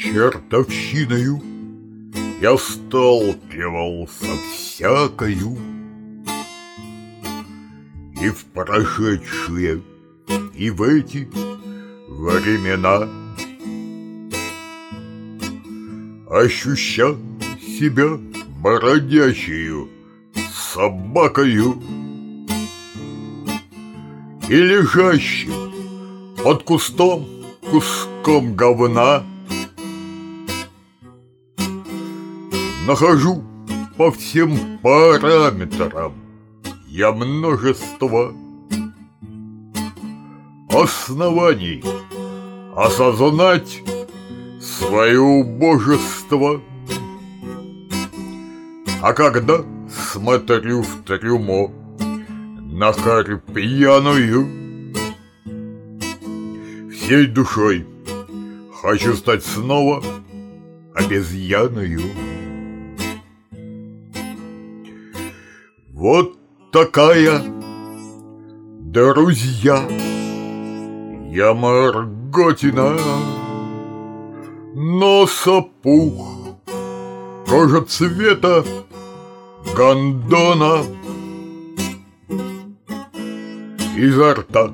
чертовщиною я сталкивался всякою, и в прошедшие, и в эти времена, ощущал себя бродячею собакою и лежащим под кустом куском говна. Нахожу по всем параметрам я множество оснований осознать свое убожество. А когда смотрю в трюмо на харь пьяную, всей душой хочу стать снова обезьяною. Вот такая, друзья, я Марготина. Нос опух, кожа цвета гондона, изо рта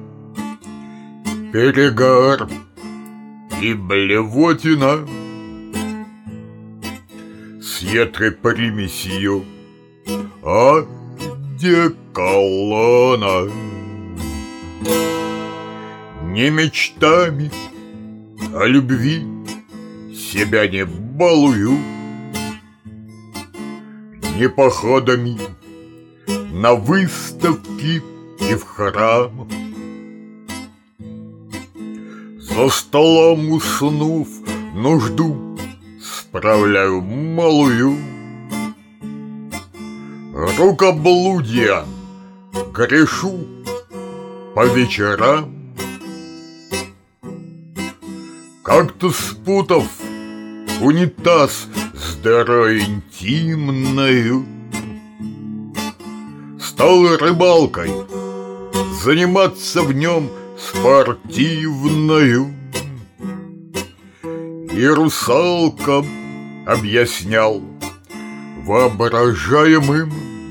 перегар и блевотина с едкой примесью одеколона. Не мечтами о любви себя не балую, не походами на выставки и в храм. За столом уснув, нужду справляю малую. Рукоблудием грешу по вечерам. Как-то спутав унитаз с дырой интимною, стал рыбалкой заниматься в нем спортивною. И русалкам объяснял воображаемым,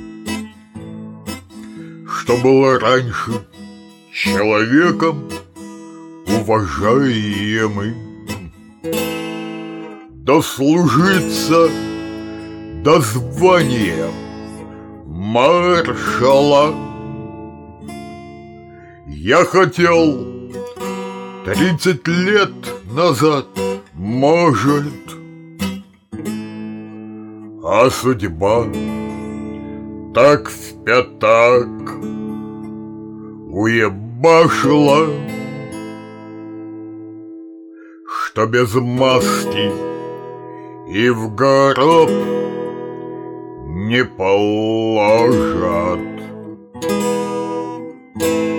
что было раньше человеком уважаемым. Дослужиться до звания маршала я хотел 30 лет назад, может, а судьба так в пятак уебашила, что без маски и в гроб не положат.